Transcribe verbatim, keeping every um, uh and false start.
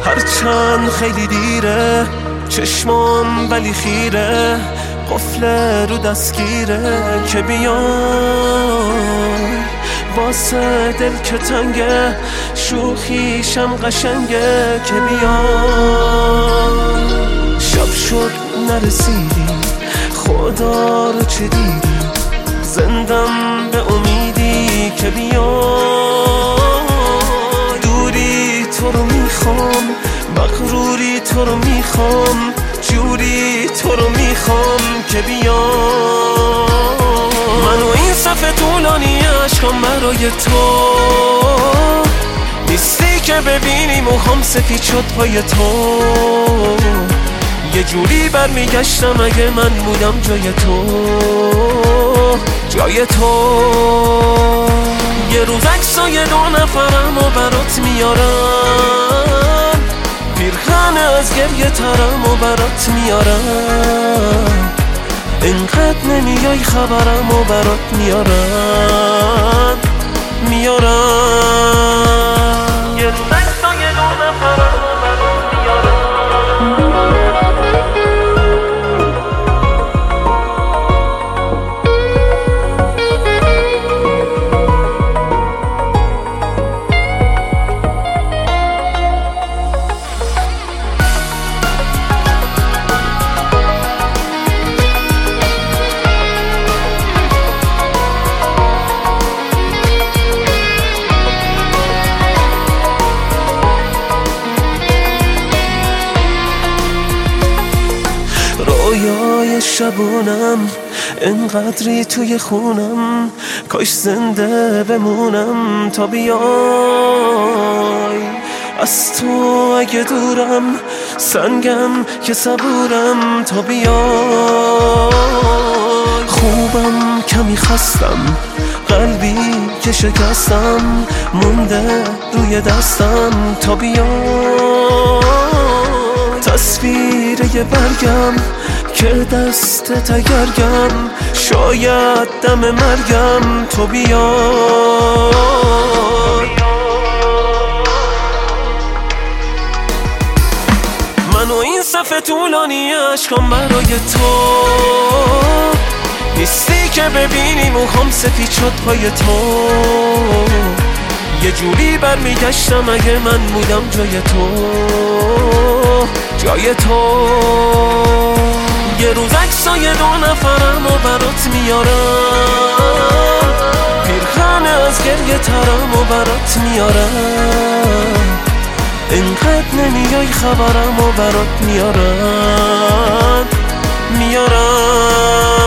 هرچند خیلی دیره چشمام ولی خیره، قفل رو دستگیره که بیای واسه دل که تنگه، شوخیشم قشنگه که بیای. شب شد نرسیدی خدا رو چه دیدی، زندم به امیدی که بیای. دوری تو رو میخوام، مغروری تو رو میخوام، جوری تو رو میخوام که بیای. من و این صفحه طولانی عشقم برای تو نیستی که ببینی موهام سفید شد پای تو. یه جوری برمیگشتم اگه من بودم جای تو، جای تو. یه روز عکسای دو نفرم و برات میارم، پیرهن از گریه ترم و برات میارم. اینقدر نمیای خبرم و برات میارم، میارم. یه روز عکسای دو نفرم و برات میارم. رویای شبونم انقدری توی خونم، کاش زنده بمونم تا بیای. از تو اگه دورم سنگم که صبورم تا بیای. خوبم کمی خستم، قلبی که شکستم مونده روی دستم تا بیای. تصویر یه برگم که دست تگرگم، شاید دم مرگم تو بیای. من و این صفحه طولانی عشقم برای تو نیستی که ببینی موهام سفید شد پای تو. یه جوری برمیگشتم اگه من بودم جای تو، جای تو. یه روز عکسای دو نفرم و برات میارم، پیرهن از گریه ترم و برات میارم. اینقدر نمیای خبرم و برات میارم، میارم.